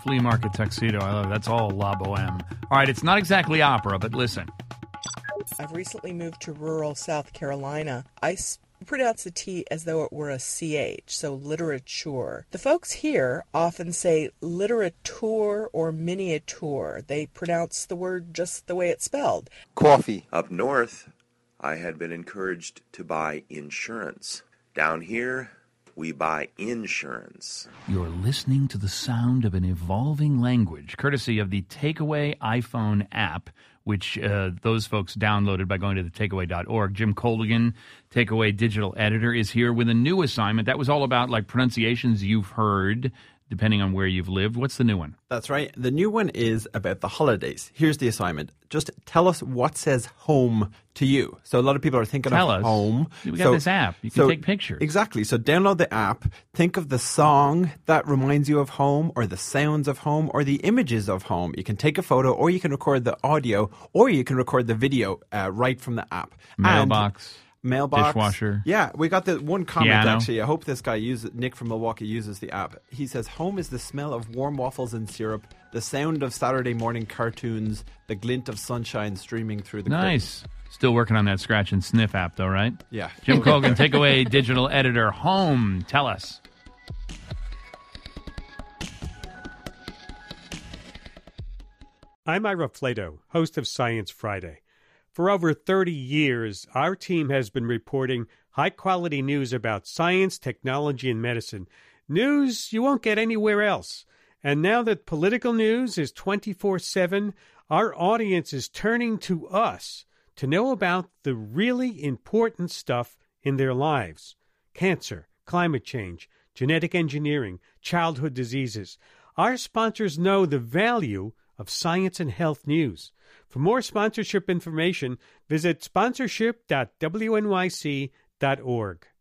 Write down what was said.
flea market tuxedo. I love it. That's all La Boheme. All right, it's not exactly opera, but listen. I've recently moved to rural South Carolina. I pronounce the T as though it were a CH, so literature. The folks here often say literature or miniature. They pronounce the word just the way it's spelled. Coffee. Up north, I had been encouraged to buy insurance. Down here, we buy insurance. You're listening to the sound of an evolving language, courtesy of the Takeaway iPhone app, which those folks downloaded by going to the takeaway.org. Jim Colligan, Takeaway digital editor, is here with a new assignment. That was all about like pronunciations you've heard, depending on where you've lived. What's the new one? That's right. The new one is about the holidays. Here's the assignment. Just tell us what says home to you. So a lot of people are thinking of home. We got this app. You can take pictures. Exactly. So download the app. Think of the song that reminds you of home, or the sounds of home, or the images of home. You can take a photo, or you can record the audio, or you can record the video right from the app. Mailbox. Dishwasher. Yeah, we got the one comment Piano. actually. I hope this guy Nick from Milwaukee uses the app. He says, home is the smell of warm waffles and syrup, the sound of Saturday morning cartoons, the glint of sunshine streaming through the Nice. Still working on that scratch and sniff app though, right? Yeah. Jim Colgan, Takeaway digital editor. Home. Tell us. I'm Ira Flato, host of Science Friday. For over 30 years, our team has been reporting high-quality news about science, technology, and medicine. News you won't get anywhere else. And now that political news is 24/7, our audience is turning to us to know about the really important stuff in their lives. Cancer, climate change, genetic engineering, childhood diseases. Our sponsors know the value of science and health news. For more sponsorship information, visit sponsorship.wnyc.org.